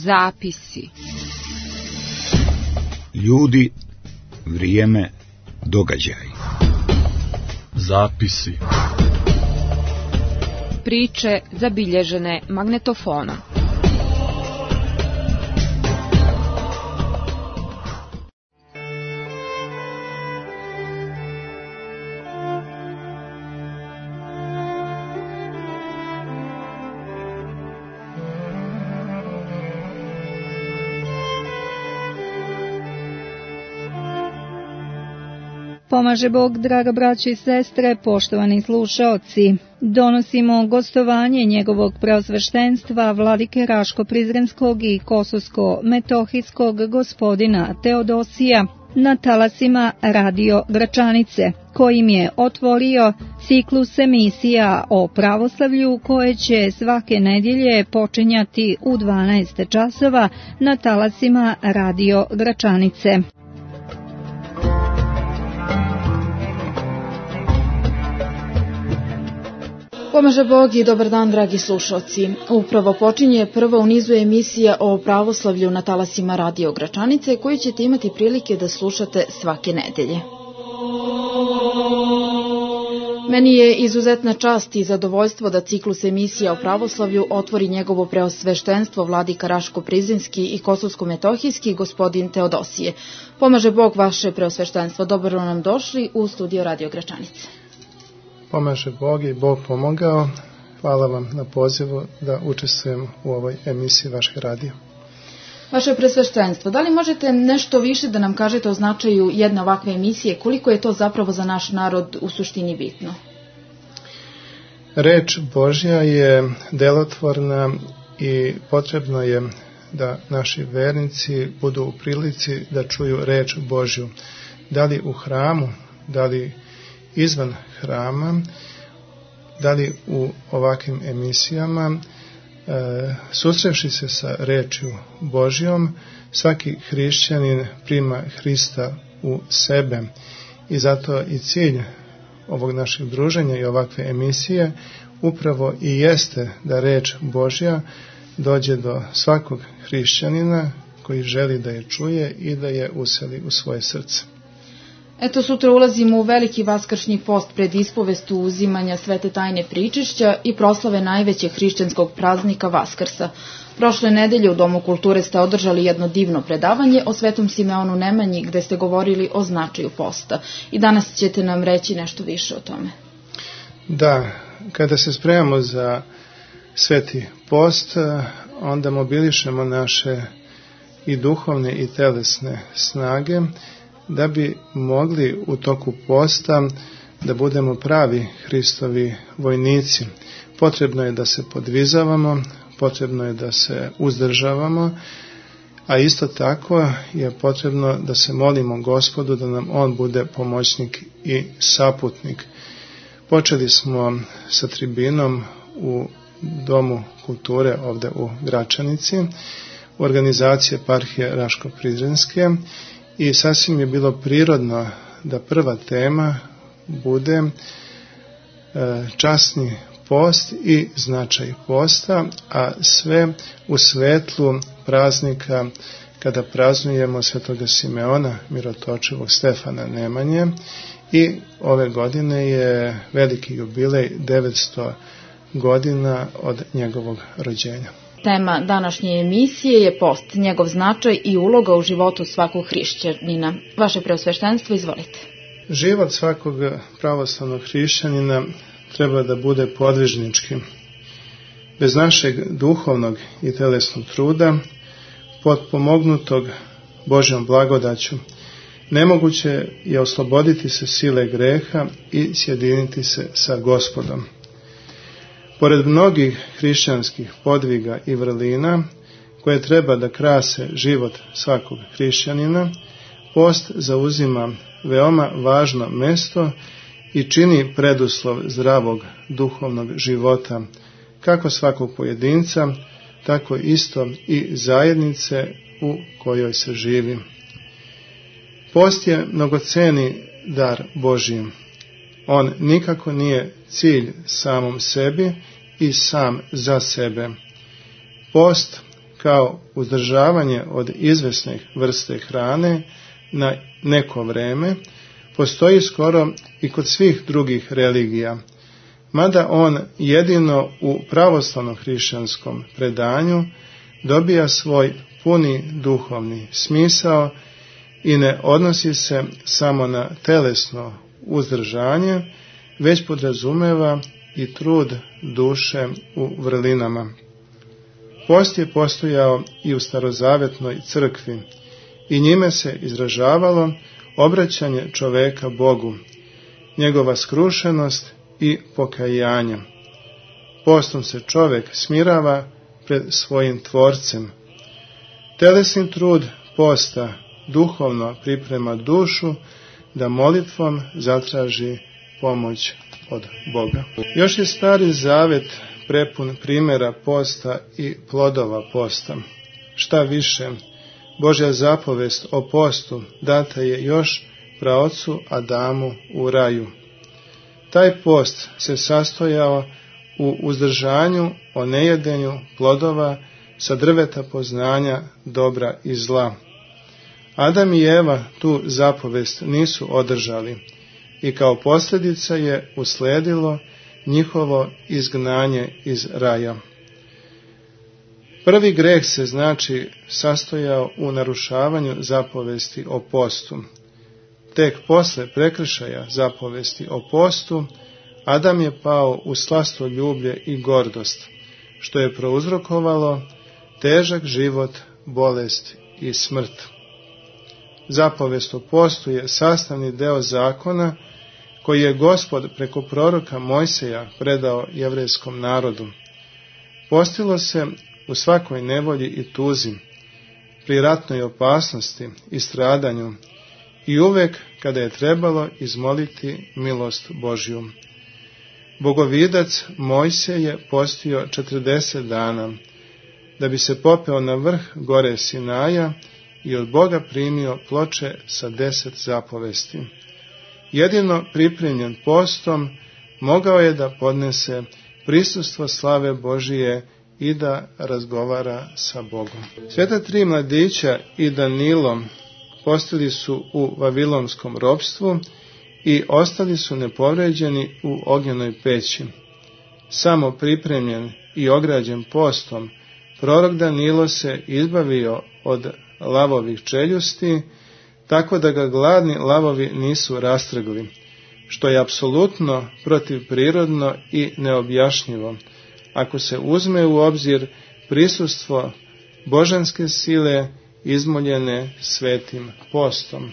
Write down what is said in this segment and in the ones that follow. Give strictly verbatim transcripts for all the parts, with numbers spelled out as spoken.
Zapisi. Ljudi, vrijeme, događaj. Zapisi. Priče zabilježene magnetofonom. Pomaže Bog, draga braćo i sestre, poštovani slušaoci. Donosimo gostovanje njegovog preosveštenstva vladike Raško-Prizrenskog i Kosovsko-Metohijskog gospodina Teodosija na talasima Radio Gračanice, kojim je otvorio ciklus emisija o pravoslavlju koje će svake nedjelje počinjati u dvanaest časova na talasima Radio Gračanice. Pomaže Bog i dobar dan, dragi slušalci. Upravo počinje prva u nizu emisija o pravoslavlju na talasima Radio Gračanice, koju ćete imati prilike da slušate svake nedelje. Meni je izuzetna čast i zadovoljstvo da ciklus emisija o pravoslavlju otvori njegovo preosveštenstvo vladika Raško-Prizrenski i Kosovsko-Metohijski gospodin Teodosije. Pomaže Bog vaše preosveštenstvo. Dobro nam došli u studio Radio Gračanice. Pomaže Bog i Bog pomogao. Hvala vam na pozivu da učestvujem u ovoj emisiji vašeg radija. Vaše presveštenstvo, da li možete nešto više da nam kažete o značaju jedne ovakve emisije? Koliko je to zapravo za naš narod u suštini bitno? Reč Božja je delotvorna i potrebno je da naši vernici budu u prilici da čuju reč Božju. Da li u hramu, da li izvan hrama, da li u ovakvim emisijama, e, susrevši se sa rečju Božjom, svaki hrišćanin prima Hrista u sebe. I zato i cilj ovog našeg druženja i ovakve emisije upravo i jeste da reč Božja dođe do svakog hrišćanina koji želi da je čuje i da je useli u svoje srce. Eto, sutra ulazimo u veliki vaskršnji post pred ispovestu uzimanja svete tajne pričešća i proslave najvećeg hrišćanskog praznika Vaskrsa. Prošle nedelje u Domu kulture ste održali jedno divno predavanje o Svetom Simeonu Nemanji gde ste govorili o značaju posta. I danas ćete nam reći nešto više o tome. Da, kada se spremamo za sveti post, onda mobilišemo naše i duhovne i telesne snage da bi mogli u toku posta da budemo pravi Hristovi vojnici. Potrebno je da se podvizavamo, potrebno je da se uzdržavamo, a isto tako je potrebno da se molimo Gospodu da nam On bude pomoćnik i saputnik. Počeli smo sa tribinom u Domu kulture ovde u Gračanici, u organizaciji eparhije Raško-Prizrenske, i sasvim je bilo prirodno da prva tema bude časni post i značaj posta, a sve u svetlu praznika kada praznujemo Svetoga Simeona Mirotočivog Stefana Nemanje, i ove godine je veliki jubilej devetsto godina od njegovog rođenja. Tema današnje emisije je post, njegov značaj i uloga u životu svakog hrišćanina. Vaše preosveštenstvo, izvolite. Život svakog pravoslavnog hrišćanina treba da bude podvižnički. Bez našeg duhovnog i telesnog truda, potpomognutog Božjom blagodaću, nemoguće je osloboditi se sile greha i sjediniti se sa Gospodom. Pored mnogih hrišćanskih podviga i vrlina koje treba da krase život svakog hrišćanina, post zauzima veoma važno mesto i čini preduslov zdravog duhovnog života, kako svakog pojedinca, tako isto i zajednice u kojoj se živi. Post je mnogoceni dar Božji. On nikako nije cilj samom sebi i sam za sebe. Post, kao uzdržavanje od izvesne vrste hrane na neko vreme, postoji skoro i kod svih drugih religija, mada on jedino u pravoslavnom hrišćanskom predanju dobija svoj puni duhovni smisao i ne odnosi se samo na telesno uzdržanje, već podrazumeva i trud duše u vrlinama. Post je postojao i u starozavetnoj crkvi i njime se izražavalo obraćanje čoveka Bogu, njegova skrušenost i pokajanje. Postom se čovek smirava pred svojim Tvorcem. Telesni trud posta duhovno priprema dušu da molitvom zatraži pomoć od Boga. Još je Stari Zavet prepun primjera posta i plodova posta. Šta više, Božja zapovest o postu data je još praocu Adamu u raju. Taj post se sastojao u uzdržanju o nejedenju plodova sa drveta poznanja dobra i zla. Adam i Eva tu zapovest nisu održali i kao posljedica je usledilo njihovo izgnanje iz raja. Prvi greh se znači sastojao u narušavanju zapovesti o postu. Tek posle prekršaja zapovesti o postu, Adam je pao u slastoljublje i gordost, što je prouzrokovalo težak život, bolest i smrt. Zapovest o postu je sastavni deo zakona koji je Gospod preko proroka Mojseja predao jevrejskom narodu. Postilo se u svakoj nevolji i tuzi, pri ratnoj opasnosti i stradanju i uvek kada je trebalo izmoliti milost Božju. Bogovidac Mojsej je postio četrdeset dana, da bi se popeo na vrh gore Sinaja i od Boga primio ploče sa deset zapovesti. Jedino pripremljen postom mogao je da podnese prisustvo slave Božije i da razgovara sa Bogom. Sveta tri mladića i Danilo postili su u vavilonskom ropstvu i ostali su nepovređeni u ognjenoj peći. Samo pripremljen i ograđen postom, prorok Danilo se izbavio od lavovih čeljusti, tako da ga gladni lavovi nisu rastrgli, što je apsolutno protivprirodno i neobjašnjivo, ako se uzme u obzir prisustvo božanske sile izmoljene svetim postom.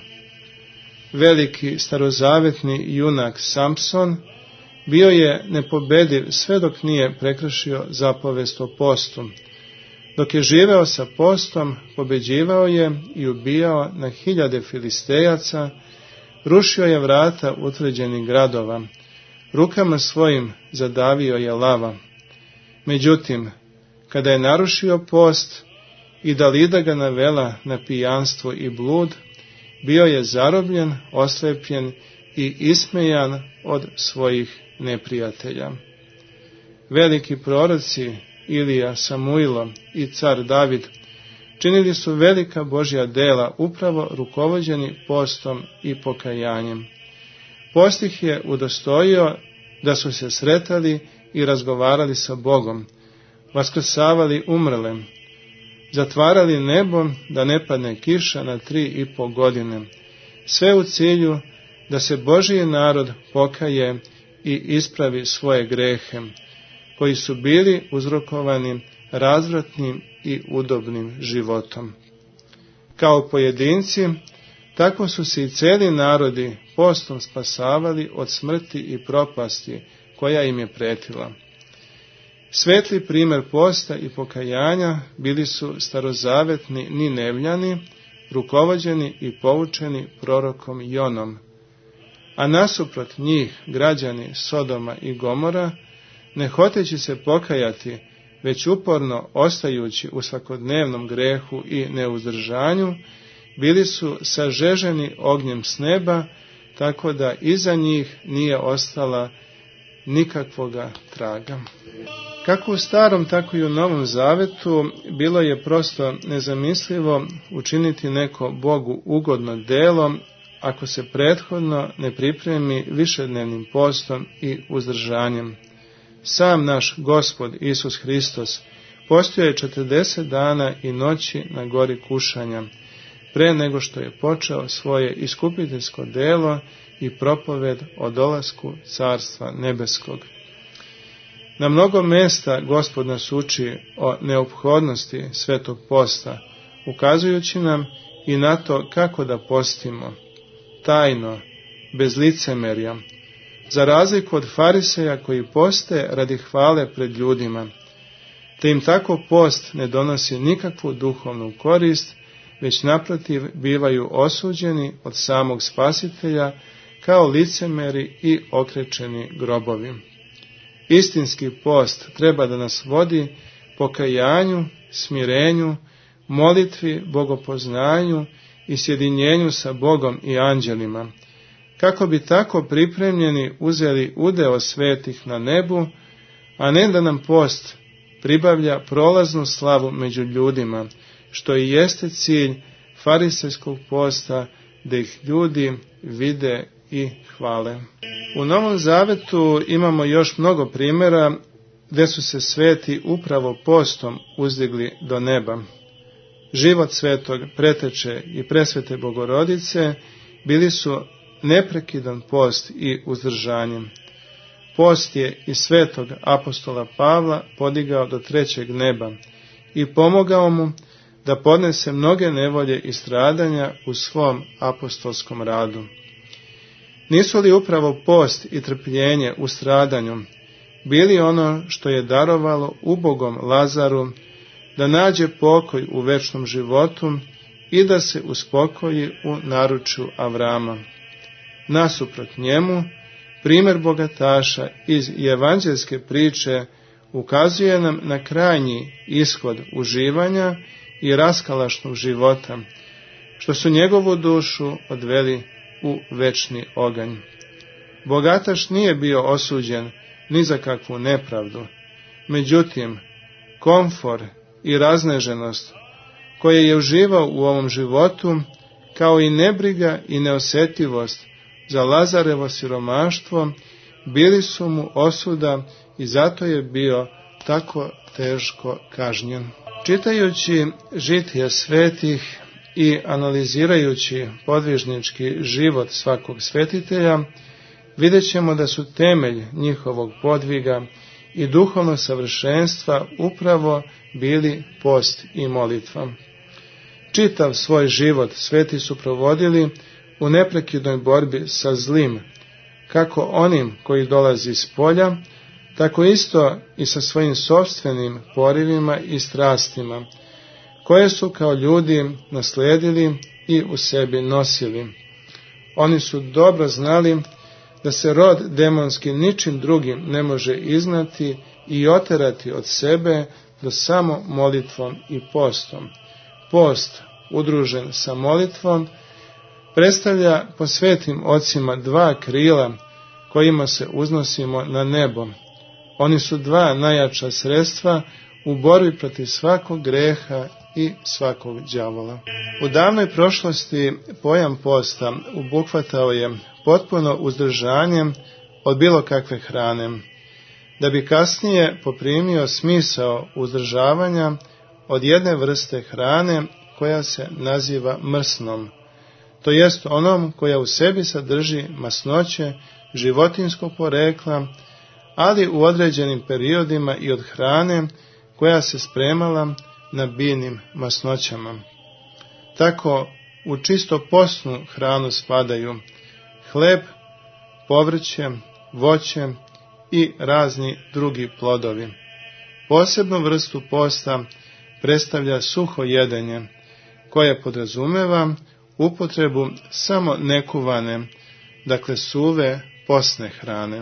Veliki starozavetni junak Samson bio je nepobediv sve dok nije prekršio zapovest o postu. Dok je živeo sa postom, pobeđivao je i ubijao na hiljade Filistejaca, rušio je vrata utvrđenih gradova, rukama svojim zadavio je lava. Međutim, kada je narušio post i Dalida ga navela na pijanstvo i blud, bio je zarobljen, oslepljen i ismejan od svojih neprijatelja. Veliki proroci Ilija, Samuilo i car David činili su velika Božja dela upravo rukovođeni postom i pokajanjem. Post ih je udostojio da su se sretali i razgovarali sa Bogom, vaskrsavali umrle, zatvarali nebo da ne padne kiša na tri i po godine, sve u cilju da se Božji narod pokaje i ispravi svoje grehe, koji su bili uzrokovani razvratnim i udobnim životom. Kao pojedinci, tako su se i celi narodi postom spasavali od smrti i propasti koja im je pretila. Svetli primjer posta i pokajanja bili su starozavetni Ninevljani, rukovođeni i poučeni prorokom Jonom, a nasuprot njih građani Sodoma i Gomora, ne hoteći se pokajati, već uporno ostajući u svakodnevnom grehu i neuzdržanju, bili su sažeženi ognjem s neba, tako da iza njih nije ostala nikakvoga traga. Kako u Starom, tako i u Novom Zavetu bilo je prosto nezamislivo učiniti neko Bogu ugodno delo ako se prethodno ne pripremi višednevnim postom i uzdržanjem. Sam naš Gospod Isus Hristos postio je četrdeset dana i noći na gori kušanja, pre nego što je počeo svoje iskupiteljsko delo i propoved o dolasku Carstva nebeskog. Na mnogo mesta Gospod nas uči o neophodnosti svetog posta, ukazujući nam i na to kako da postimo, tajno, bez licemerja, za razliku od fariseja koji poste radi hvale pred ljudima, te im tako post ne donosi nikakvu duhovnu korist, već naprotiv bivaju osuđeni od samog Spasitelja kao licemeri i okrečeni grobovi. Istinski post treba da nas vodi pokajanju, smirenju, molitvi, bogopoznanju i sjedinjenju sa Bogom i anđelima, kako bi tako pripremljeni uzeli udeo svetih na nebu, a ne da nam post pribavlja prolaznu slavu među ljudima, što i jeste cilj farisejskog posta, da ih ljudi vide i hvale. U Novom Zavetu imamo još mnogo primjera gdje su se sveti upravo postom uzdigli do neba. Život svetog Preteče i Presvete Bogorodice bili su neprekidan post i uzdržanje. Post je i svetog apostola Pavla podigao do trećeg neba i pomogao mu da podnese mnoge nevolje i stradanja u svom apostolskom radu. Nisu li upravo post i trpljenje u stradanju bili ono što je darovalo ubogom Lazaru da nađe pokoj u večnom životu i da se uspokoji u naručju Avrama? Nasuprot njemu, primjer bogataša iz evanđelske priče ukazuje nam na krajnji ishod uživanja i raskalašnog života, što su njegovu dušu odveli u večni oganj. Bogataš nije bio osuđen ni za kakvu nepravdu, međutim, komfor i razneženost koje je uživao u ovom životu, kao i nebriga i neosjetljivost za Lazarevo siromaštvo, bili su mu osuda i zato je bio tako teško kažnjen. Čitajući žitije svetih i analizirajući podvižnički život svakog svetitelja, vidjet ćemo da su temelj njihovog podviga i duhovnog savršenstva upravo bili post i molitva. Čitav svoj život sveti su provodili u neprekidnoj borbi sa zlim, kako onim koji dolazi iz polja, tako isto i sa svojim sopstvenim porivima i strastima, koje su kao ljudi nasledili i u sebi nosili. Oni su dobro znali da se rod demonski ničim drugim ne može iznati i oterati od sebe do samo molitvom i postom. Post, udružen sa molitvom, predstavlja po svetim ocima dva krila kojima se uznosimo na nebo. Oni su dva najjača sredstva u borbi protiv svakog greha i svakog đavola. U davnoj prošlosti pojam posta obuhvatao je potpuno uzdržanje od bilo kakve hrane, da bi kasnije poprimio smisao uzdržavanja od jedne vrste hrane koja se naziva mrsnom, to jest onom koja u sebi sadrži masnoće životinskog porekla, ali u određenim periodima i od hrane koja se spremala na biljnim masnoćama. Tako u čisto postnu hranu spadaju hleb, povrće, voće i razni drugi plodovi. Posebnu vrstu posta predstavlja suho jedenje, koje podrazumeva upotrebu samo nekuvane, dakle suve postne hrane.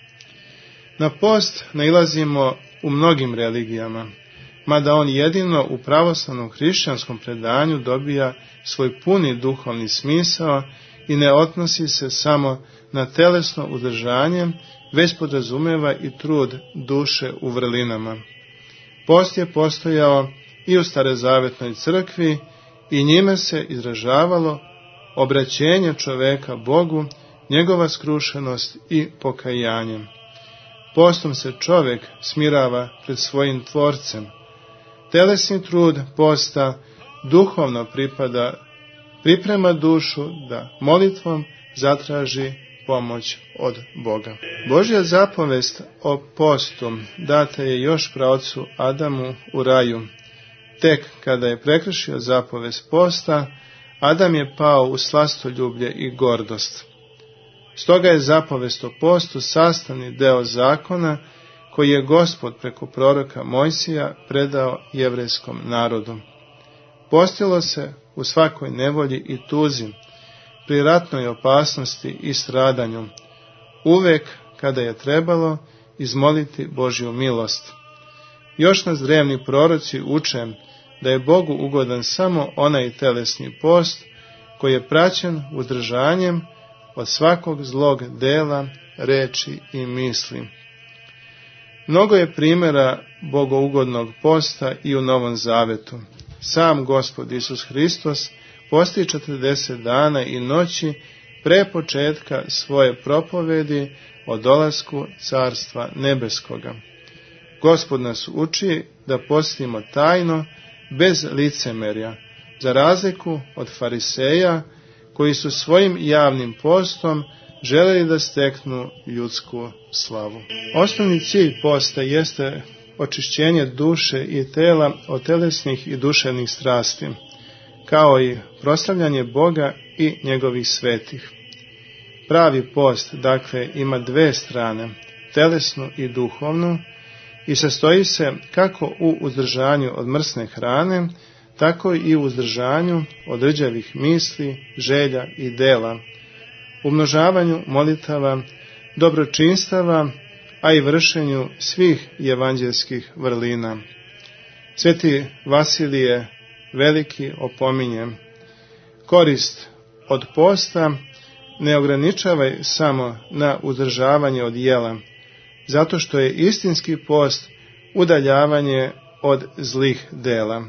Na post nailazimo u mnogim religijama, mada on jedino u pravoslavnom hrišćanskom predanju dobija svoj puni duhovni smisao i ne odnosi se samo na telesno uzdržanje, već podrazumeva i trud duše u vrlinama. Post je postojao i u starozavetnoj crkvi i njime se izražavalo obraćenje čoveka Bogu, njegova skrušenost i pokajanje. Postom se čovek smirava pred svojim tvorcem. Telesni trud posta duhovno pripada, priprema dušu da molitvom zatraži pomoć od Boga. Božja zapovest o postu data je još praocu Adamu u raju. Tek kada je prekršio zapovest posta, Adam je pao u slastoljublje i gordost. Stoga je zapovest o postu sastavni deo zakona koji je Gospod preko proroka Mojsija predao jevrejskom narodu. Postilo se u svakoj nevolji i tuzi, pri ratnoj opasnosti i stradanju, uvek kada je trebalo izmoliti Božju milost. Još nas drevni proroci uče da je Bogu ugodan samo onaj telesni post koji je praćen uzdržanjem od svakog zlog dela, reči i misli. Mnogo je primjera bogougodnog posta i u Novom Zavetu. Sam Gospod Isus Hristos posti četrdeset dana i noći pre početka svoje propovedi o dolasku Carstva Nebeskoga. Gospod nas uči da postimo tajno, bez licemerja, za razliku od fariseja koji su svojim javnim postom želeli da steknu ljudsku slavu. Osnovni cilj posta jeste očišćenje duše i tela od telesnih i duševnih strasti, kao i proslavljanje Boga i njegovih svetih. Pravi post, dakle, ima dve strane, telesnu i duhovnu, i sastoji se kako u uzdržanju od mrsne hrane, tako i u uzdržanju od rđavih misli, želja i dela, umnožavanju molitava, dobročinstava, a i vršenju svih evanđelskih vrlina. Sveti Vasilije Veliki opominje: korist od posta ne ograničavaj samo na uzdržavanje od jela, zato što je istinski post udaljavanje od zlih dela.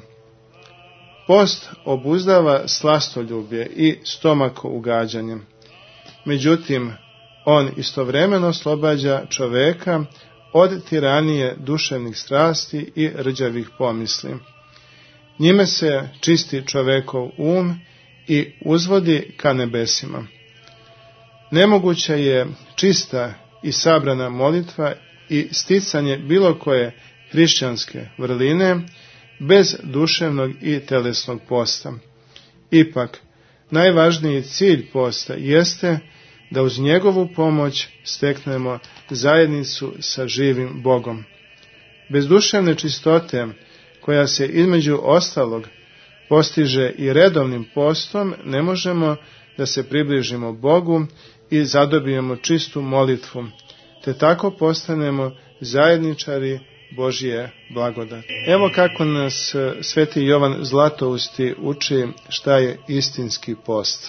Post obuzdava slastoljublje i stomako ugađanje. Međutim, on istovremeno oslobađa čoveka od tiranije duševnih strasti i rđavih pomisli. Njime se čisti čovekov um i uzvodi ka nebesima. Nemoguća je čista i sabrana molitva i sticanje bilo koje hrišćanske vrline bez duševnog i telesnog posta. Ipak, najvažniji cilj posta jeste da uz njegovu pomoć steknemo zajednicu sa živim Bogom. Bez duševne čistote, koja se između ostalog postiže i redovnim postom, ne možemo da se približimo Bogu i zadobijemo čistu molitvu, te tako postanemo zajedničari Božje blagodati. Evo kako nas sveti Jovan Zlatousti uči šta je istinski post.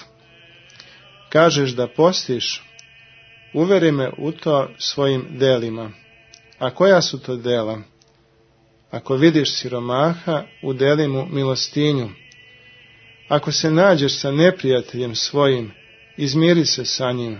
Kažeš da postiš, uveri me u to svojim delima. A koja su to dela? Ako vidiš siromaha, udeli mu milostinju. Ako se nađeš sa neprijateljem svojim, izmiri se sa njim.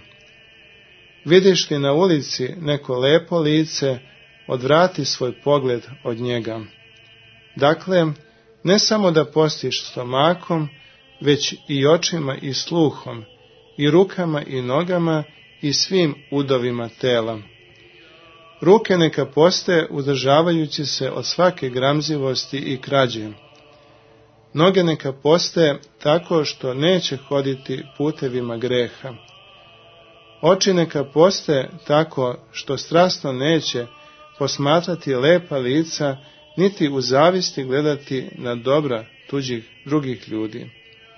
Vidiš li na ulici neko lepo lice, odvrati svoj pogled od njega. Dakle, ne samo da postiš stomakom, već i očima i sluhom, i rukama i nogama i svim udovima tela. Ruke neka poste uzdržavajući se od svake gramzivosti i krađe. Noge neka poste tako što neće hoditi putevima greha. Oči neka poste tako što strasno neće posmatrati lepa lica, niti u zavisti gledati na dobra tuđih drugih ljudi.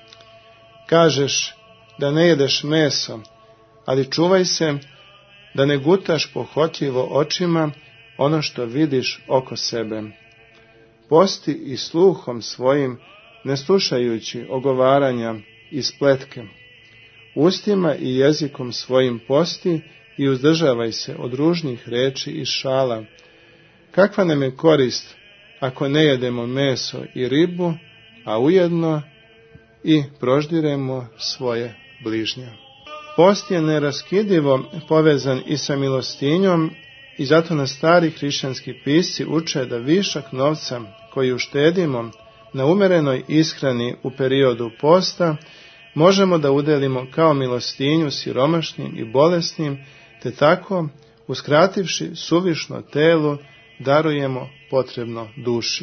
Kažeš da ne jedeš meso, ali čuvaj se da ne gutaš pohotljivo očima ono što vidiš oko sebe. Posti i sluhom svojim, ne slušajući ogovaranja i spletke. Ustima i jezikom svojim posti i uzdržavaj se od ružnih reči i šala. Kakva nam je korist ako ne jedemo meso i ribu, a ujedno i proždiremo svoje bližnje? Post je neraskidivo povezan i sa milostinjom i zato nas stari hrišćanski pisci uče da višak novca koji uštedimo na umerenoj ishrani u periodu posta možemo da udelimo kao milostinju siromašnim i bolesnim, te tako, uskrativši suvišno telu, darujemo potrebno duši.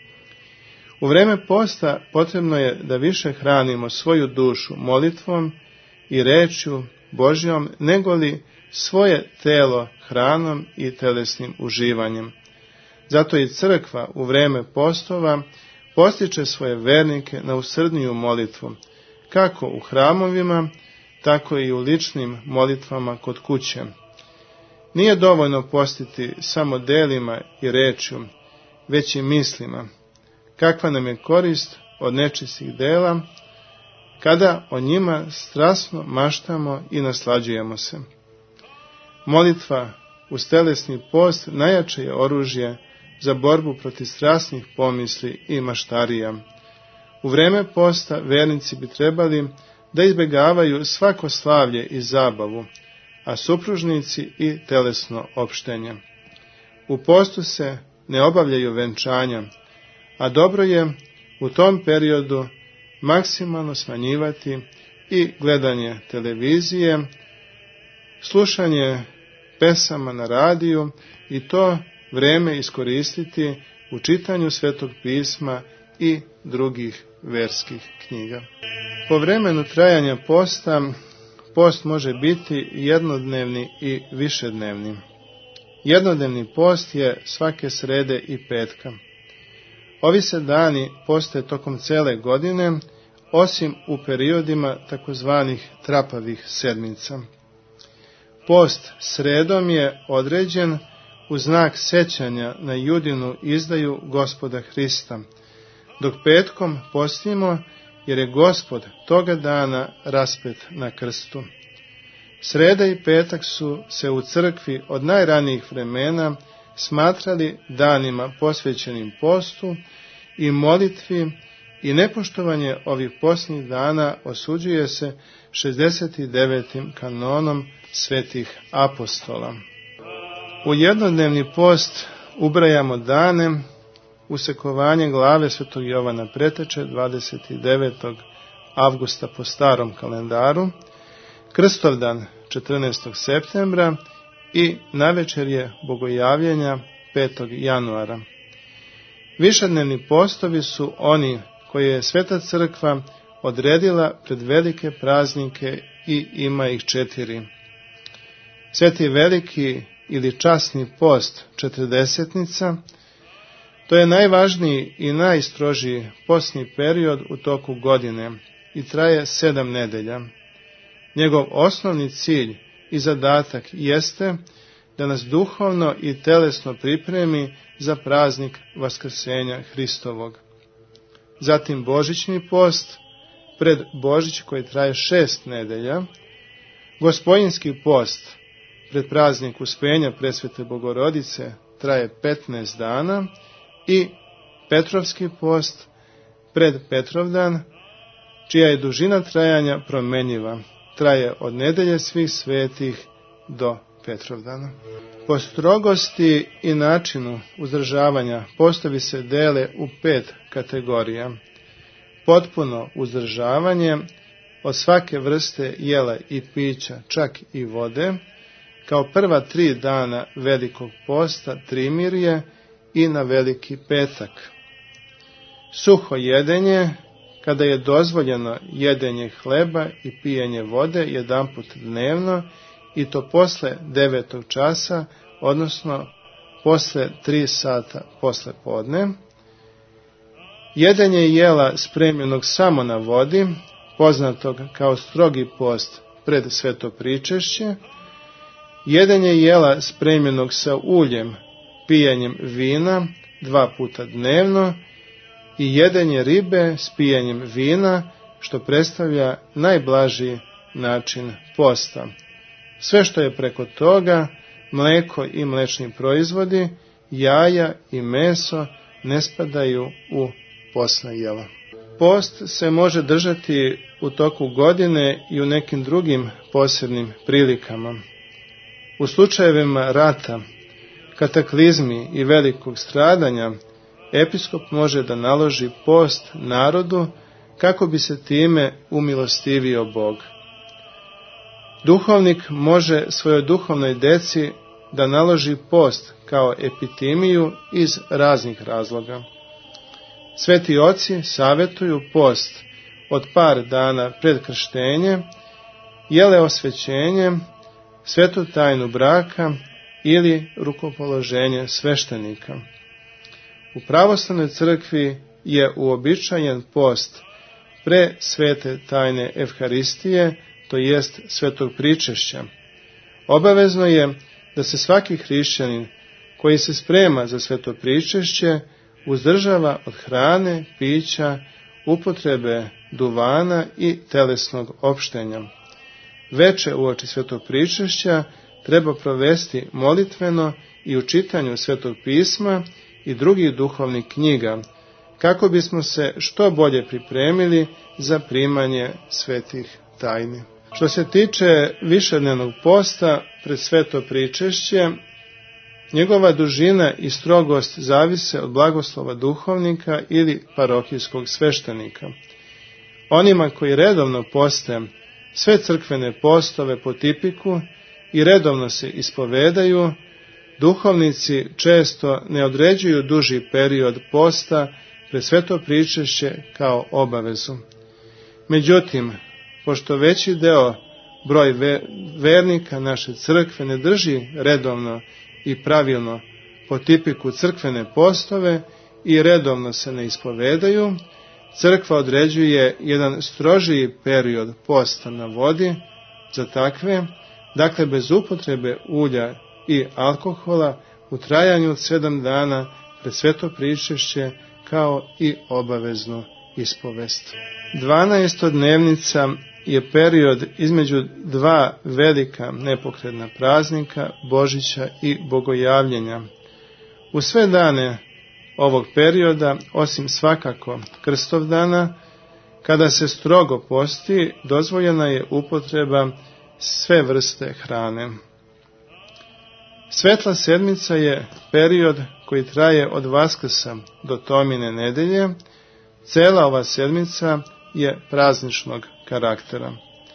U vreme posta potrebno je da više hranimo svoju dušu molitvom i rečju Božjom, negoli svoje telo hranom i telesnim uživanjem. Zato i crkva u vreme postova postiče svoje vernike na usrdniju molitvu, kako u hramovima, tako i u ličnim molitvama kod kuće. Nije dovoljno postiti samo delima i rečju, već i mislima. Kakva nam je korist od nečistih dela, kada o njima strasno maštamo i naslađujemo se. Molitva uz telesni post najjače je oružje za borbu protiv strasnih pomisli i maštarija. U vreme posta vernici bi trebali da izbjegavaju svako slavlje i zabavu, a supružnici i telesno opštenje. U postu se ne obavljaju venčanja, a dobro je u tom periodu maksimalno smanjivati i gledanje televizije, slušanje pesama na radiju i to vreme iskoristiti u čitanju Svetog pisma i drugih verskih knjiga. Po vremenu trajanja posta, post može biti jednodnevni i višednevni. Jednodnevni post je svake srede i petka. Ovi se dani poste tokom cele godine, osim u periodima takozvanih trapavih sedmica. Post sredom je određen u znak sećanja na Judinu izdaju Gospoda Hrista, dok petkom postimo jer je Gospod toga dana raspet na krstu. Sreda i petak su se u crkvi od najranijih vremena smatrali danima posvećenim postu i molitvi, i nepoštovanje ovih postnih dana osuđuje se šezdeset devetim kanonom svetih apostola. U jednodnevni post ubrajamo dane usekovanje glave svetog Jovana Preteče dvadeset devetog avgusta po starom kalendaru, Krstovdan četrnaestog septembra i navečerje Bogojavljenja petog januara. Višednevni postovi su oni koje je Sveta crkva odredila pred velike praznike i ima ih četiri. Sveti veliki ili časni post četrdesetnica, to je najvažniji i najstrožiji postni period u toku godine i traje sedam nedelja. Njegov osnovni cilj i zadatak jeste da nas duhovno i telesno pripremi za praznik Vaskrsenja Hristovog. Zatim Božićni post, pred Božić koji traje šest nedelja, Gospojinski post, pred praznik Uspenja Presvete Bogorodice, traje petnaest dana, i Petrovski post, pred Petrovdan, čija je dužina trajanja promenjiva, traje od nedelje svih svetih do Petrovdana. Po strogosti i načinu uzdržavanja postovi se dele u pet kategorija. Potpuno uzdržavanje od svake vrste jela i pića, čak i vode, kao prva tri dana velikog posta, trimirje, i na veliki petak. Suho jedenje, kada je dozvoljeno jedenje hleba i pijenje vode jedanput dnevno, i to posle devetog časa, odnosno posle tri sata posle podne. Jedenje jela spremljenog samo na vodi, poznatog kao strogi post pred sveto pričešće. Jedenje jela spremljenog sa uljem, pijanjem vina dva puta dnevno i jedenje ribe s pijanjem vina, što predstavlja najblaži način posta. Sve što je preko toga, mleko i mlečni proizvodi, jaja i meso, ne spadaju u postna jela. Post se može držati u toku godine i u nekim drugim posebnim prilikama. U slučajevima rata, kataklizmi i velikog stradanja, episkop može da naloži post narodu kako bi se time umilostivio Bog. Duhovnik može svojoj duhovnoj deci da naloži post kao epitimiju iz raznih razloga. Sveti oci savjetuju post od par dana pred krštenje, jele osvećenje, svetu tajnu braka ili rukopoloženje sveštenika. U pravoslavnoj crkvi je uobičajen post pre svete tajne Evharistije, to jest svetog pričešća. Obavezno je da se svaki hrišćanin koji se sprema za sveto pričešće uzdržava od hrane, pića, upotrebe duvana i telesnog opštenja. Veče uoči svetog pričešća treba provesti molitveno i u čitanju svetog pisma i drugih duhovnih knjiga, kako bismo se što bolje pripremili za primanje svetih tajni. Što se tiče višednevnog posta pred sveto pričešće, njegova dužina i strogost zavise od blagoslova duhovnika ili parohijskog sveštenika. Onima koji redovno poste sve crkvene postove po tipiku i redovno se ispovedaju, duhovnici često ne određuju duži period posta pred sveto pričešće kao obavezu. Međutim, pošto veći deo broj vernika naše crkve ne drži redovno i pravilno po tipiku crkvene postove i redovno se ne ispovedaju, crkva određuje jedan strožiji period posta na vodi za takve, dakle bez upotrebe ulja i alkohola u trajanju od sedam dana pred sveto pričešće kao i obaveznu ispovest. Dvanaestodnevnica je period između dva velika nepokretna praznika, Božića i Bogojavljenja. U sve dane ovog perioda, osim svakako Krstovdana, kada se strogo posti, dozvoljena je upotreba sve vrste hrane. Svetla sedmica je period koji traje od Vaskrsa do Tomine nedelje. Cela ova sedmica je prazničnog karaktera.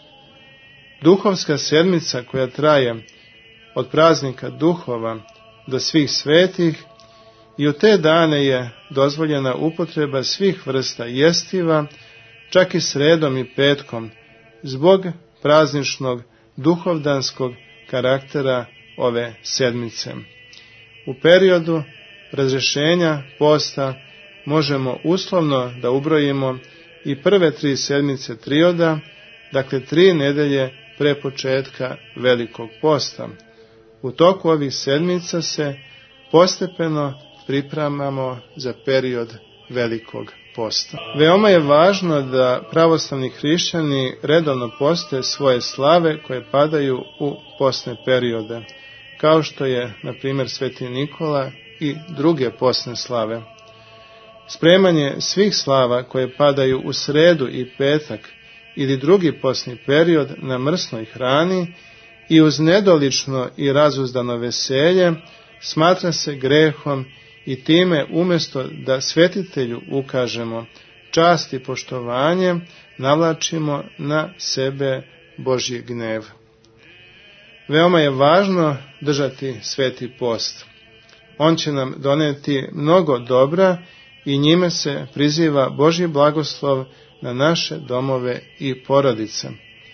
Duhovska sedmica koja traje od praznika duhova do svih svetih i u te dane je dozvoljena upotreba svih vrsta jestiva, čak i sredom i petkom, zbog prazničnog duhovdanskog karaktera ove sedmice. U periodu razrešenja posta možemo uslovno da ubrojimo i prve tri sedmice trioda, dakle tri nedelje pre početka velikog posta. U toku ovih sedmica se postepeno pripremamo za period velikog posta. Veoma je važno da pravoslavni hrišćani redovno poste svoje slave koje padaju u postne periode, kao što je, na primjer, Sveti Nikola i druge postne slave. Spremanje svih slava koje padaju u sredu i petak ili drugi postni period na mrsnoj hrani i uz nedolično i razuzdano veselje smatra se grehom i time umjesto da svetitelju ukažemo čast i poštovanje, navlačimo na sebe Božji gnev. Veoma je važno držati sveti post. On će nam doneti mnogo dobra i njime se priziva Božji blagoslov na naše domove i porodice.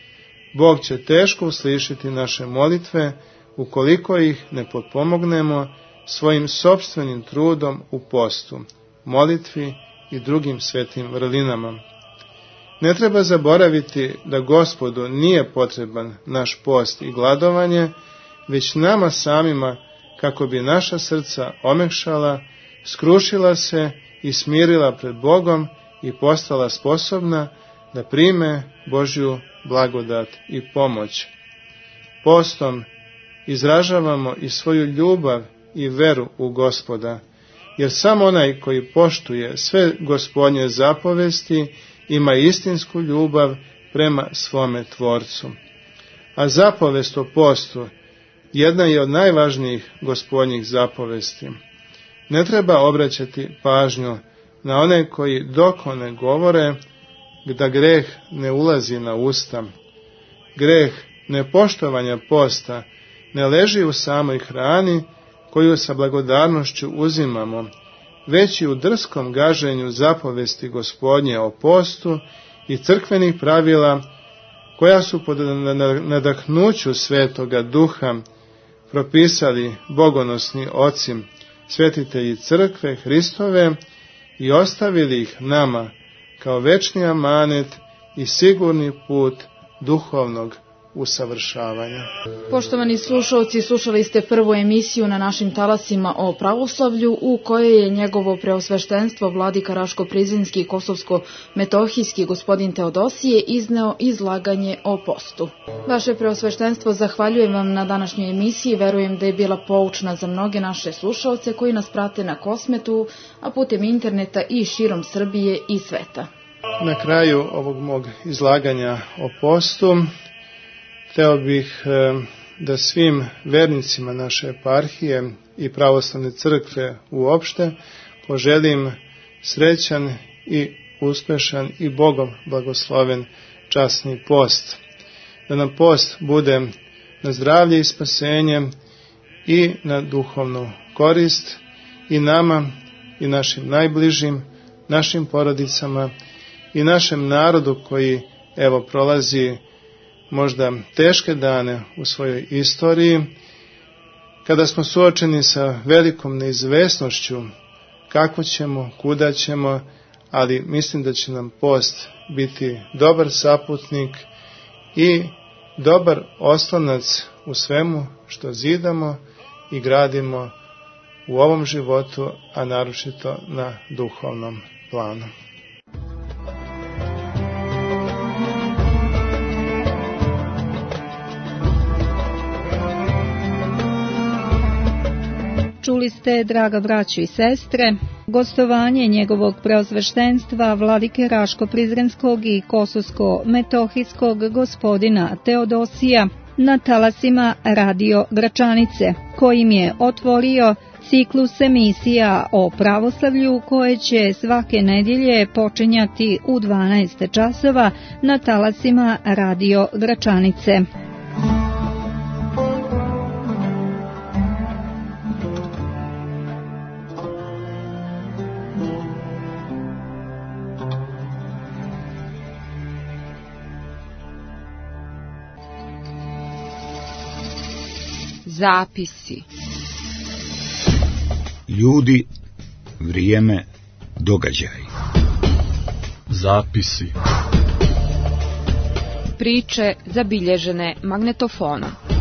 Bog će teško uslišiti naše molitve ukoliko ih ne potpomognemo svojim sopstvenim trudom u postu, molitvi i drugim svetim vrlinama. Ne treba zaboraviti da Gospodu nije potreban naš post i gladovanje, već nama samima kako bi naša srca omekšala, skrušila se i smirila pred Bogom i postala sposobna da prime Božju blagodat i pomoć. postom izražavamo i svoju ljubav i veru u Gospoda, jer samo onaj koji poštuje sve Gospodnje zapovesti ima istinsku ljubav prema svome Tvorcu. A zapovest o postu jedna je od najvažnijih Gospodnjih zapovesti. Ne treba obraćati pažnju na one koji dok ne govore da greh ne ulazi na usta. Greh nepoštovanja posta ne leži u samoj hrani koju sa blagodarnošću uzimamo, već i u drskom gaženju zapovesti Gospodnje o postu i crkvenih pravila koja su pod nadahnuću Svetoga Duha propisali bogonosni oci, svetitelji crkve Hristove i ostavili ih nama kao večni amanet i sigurni put duhovnog usavršavanja. Poštovani slušalci, slušali ste prvu emisiju na našim talasima o pravoslavlju u kojoj je njegovo preosveštenstvo vladika Raško-Prizrenski i Kosovsko-Metohijski gospodin Teodosije izneo izlaganje o postu. Vaše preosveštenstvo, zahvaljujem vam na današnjoj emisiji, verujem da je bila poučna za mnoge naše slušalce koji nas prate na Kosmetu, a putem interneta i širom Srbije i sveta. Na kraju ovog mog izlaganja o postu hteo bih da svim vernicima naše eparhije i pravoslavne crkve uopšte poželim srećan i uspešan i Bogom blagosloven časni post. Da nam post bude na zdravlje i spasenje i na duhovnu korist i nama i našim najbližim, našim porodicama i našem narodu koji evo prolazi možda teške dane u svojoj istoriji, kada smo suočeni sa velikom neizvesnošću kako ćemo, kuda ćemo, ali mislim da će nam post biti dobar saputnik i dobar oslonac u svemu što zidamo i gradimo u ovom životu, a naročito na duhovnom planu. Čuli ste, draga braćo i sestre, gostovanje njegovog preosveštenstva vladike Raško-Prizrenskog i Kosovsko-Metohijskog gospodina Teodosija na talasima Radio Gračanice, kojim je otvorio ciklus emisija o pravoslavlju koje će svake nedjelje počinjati u dvanaest časova na talasima Radio Gračanice. Zapisi. Ljudi, vrijeme, događaj. Zapisi. Priče zabilježene magnetofonom.